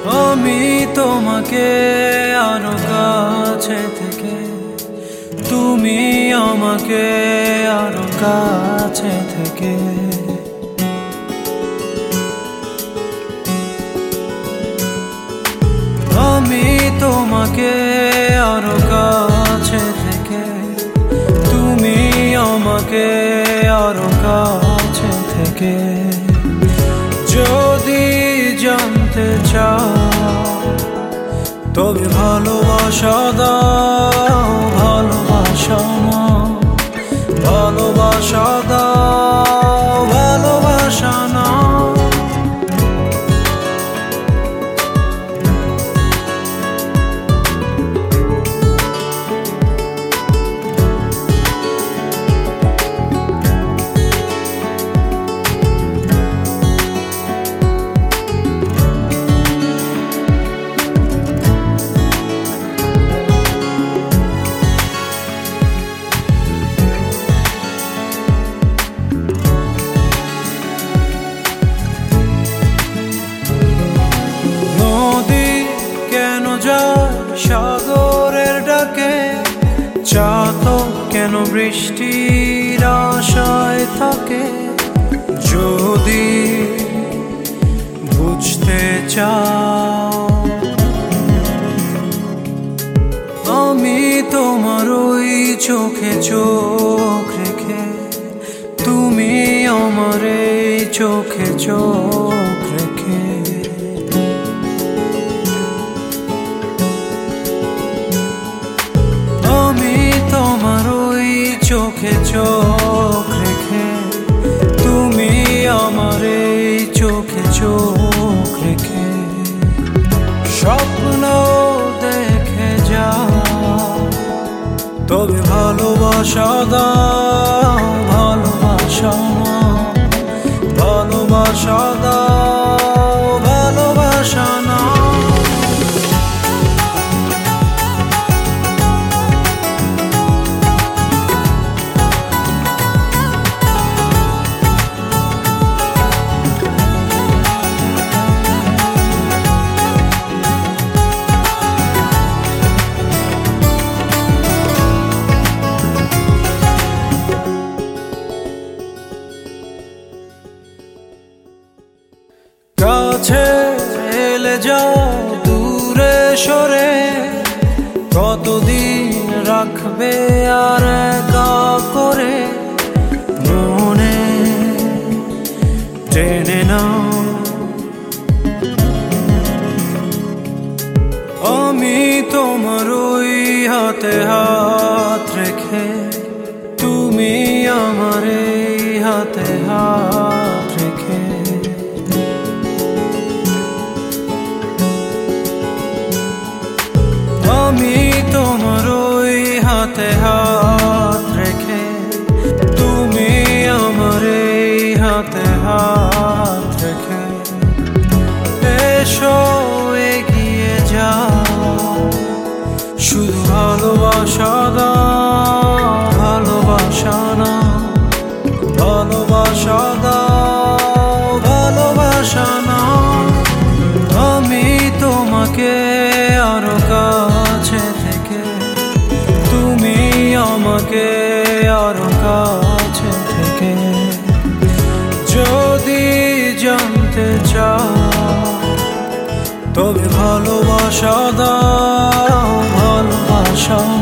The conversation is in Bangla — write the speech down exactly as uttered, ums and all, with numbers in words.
আমি তোমাকে আরো কাছে থেকে, তুমি আমাকে আরো কাছে থেকে। আমি তোমাকে আরো কাছে থেকে, তুমি আমাকে আরো কাছে থেকে। যদি জানতে চাও তবে ভালোবাসা দাও, ভালোবাসা নাও, ভালোবাসা দাও, ভালোবাসা নাও। সাগরের ডাকে চাতক কেন বৃষ্টির আশায় থাকে? যদি বুঝতে চাও আমি তোমার ওই চোখে চোখ রেখে, তুমি আমার এই চোখে চোখ রেখে। চোখে চোখ রেখে, তুমি আমার এই চোখে চোখ রেখে। স্বপ্ন দেখে যাও তবে ভালোবাসা দাও, ভালোবাসা নাও, ভালোবাসা দাও, ভালোবাসা নাও। কাছে এলে যাও দূরে সরে, কতদিন রাখবে আর একা করে? মনে টেনে নাও আমি তোমার ওই হাতে হাত রেখে, তুমি আমার এই হাতে হাত রেখে। আমি তোমার ওই হাতে হাত রেখে, তুমি আমার এই হাতে হাত রেখে। এসো এগিয়ে যাও, শুধু ভালোবাসা দাও, ভালোবাসা নাও, ভালোবাসা দাও, ভালোবাসা নাও। আমি তোমাকে আরো কাছে থেকে, তুমি আমাকে আরো কাছে থেকে। যদি জানতে চাও তবে ভালোবাসা দাও, ভালোবাসা